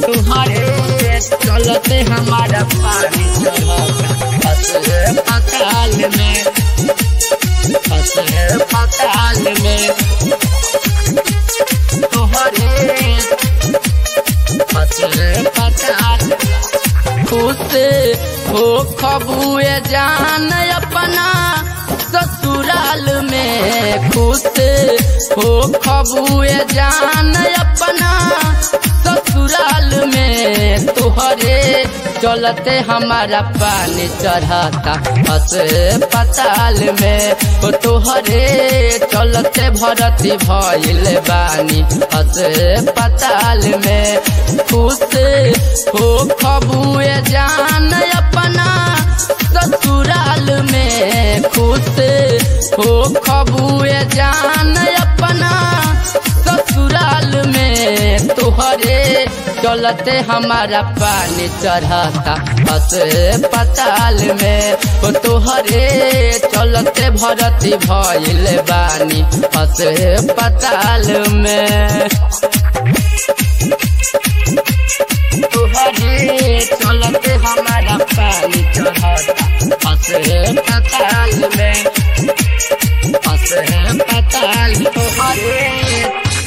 तुम्हारे चलते हमारा पानी चढ़ता फंसे पताल में, फंसे पताल में। तुम्हारे फंसे पताल खुश हो खबुए जान अपना ससुराल में, खुश हो खबुए जान अपना ससुराल में। तुहरे चलते हमारा पानी चढ़ता फंसे पताल में, ओ तुहरे चलते भरती भइल बानी फंसे पताल में। खुश हो खबुए जान अपना ससुराल में, खुश हो खबुए जान अपना ससुराल में। तुहरे चलते हमारा पानी चढ़ता फंसे पताल में, ओ तुहरे चलते भरती भइल बानी फंसे पताल में। तुहरे चलते हमारा पानी चढ़ता फंसे पताल में, फंसे पताल। तुहरे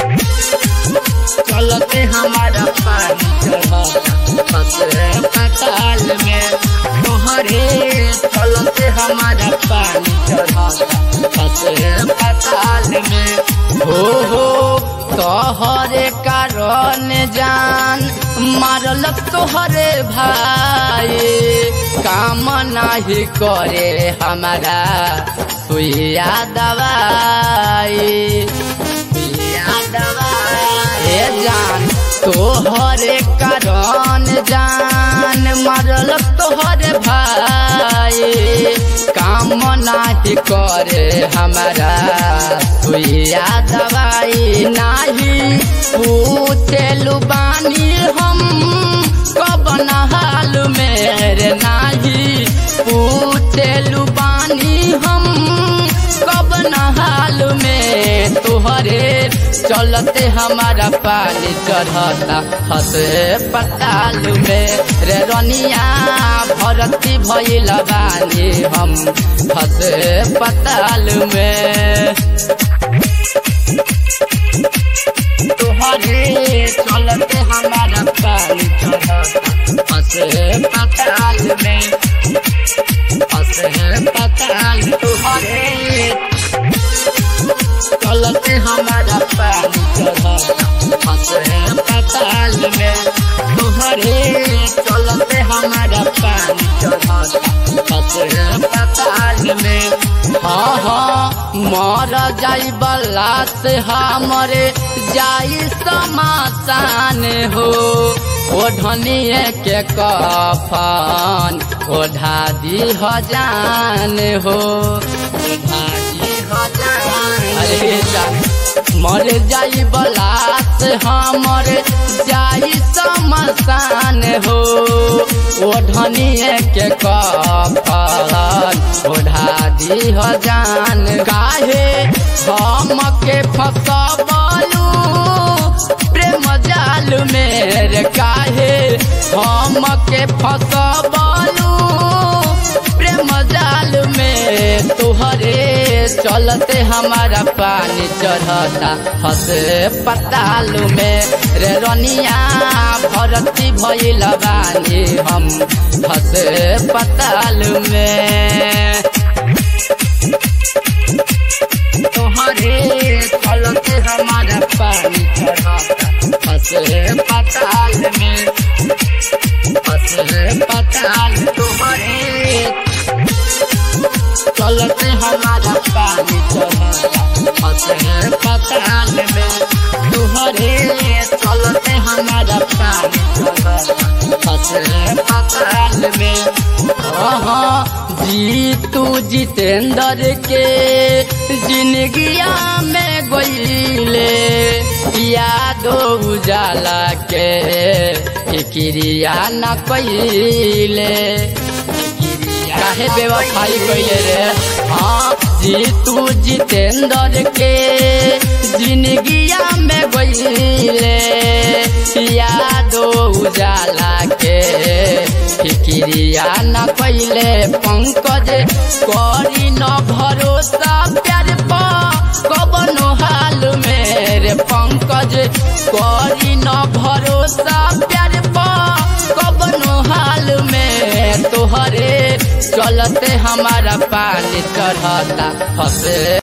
चलते हमारा पानी चढ़ता फंसे पताल में, तुहरे चलते हमारा पानी चढ़ता फंसे पताल में। हो तोहरे कारण जान मारल तोहरे भाई, काम नहीं करे हमारा सुइया दवाई, सुइया दवाई। जान तोहरे कारण जान मारल तोहरे भाई, काम नहीं करे हमारा सुइया दवाई। नहीं पूछेलु बानी हम कब हाल मेरे, नहीं पूछेलु बानी हम कब हाल में। तुहरे चलते हमारा पानी चढ़ता फंसे पताल में, रे रनिया भरती भइल बानी हम फंसे पताल में। तुहरे चलते हमारा पानी चढ़ता फंसे पताल में, फंसे पताल। तुहरे चलते हमारा पानी चढ़ता फंसे पताल में, तुहरे चलते हमारा पानी चढ़ता फंसे पताल में। हाँ मर जाई बला से हमरे जाई समासान हो, ओढ़निए के कफन ओढ़ा दी जान हो, ओढ़ा दी जान। अरे मर जाई बलास हमर जाई समसान हो, ओढ़निए के कफन ओढ़ा दी जान। काहे हम के फसबलू प्रेम जाल में, काहे हम के फसबलू प्रेम जाल में। तुहरे चलते हमारा पानी चढ़ता फंसे पताल में, रे रनिया भरती भइल बानी हम फंसे पताल में। तुहरे चलते हमारा पानी चढ़ता फंसे पताल में, फंसे पताल। तुहरे चलते हमारा पानी चढ़ता फंसे पताल में, तुहरे चलते हमारा पानी चढ़ता फंसे पताल में। जीतू जितेंद्र के जिंदगिया में गईले, यादो उजाला के फिक्रिया न कईले, काहे बेवफाई कइले रे। हाँ जीतू जितेंद्र के जिंदगिया में गईले, यादो फिक्रिया न कैले पंकज करी न भरोसा प्यार पा कबनो हाल में रे पंकज करी न भरोसा प्यार पा कबनो हाल में तोहरे चलते हमारा पानी चढ़ता फंसे।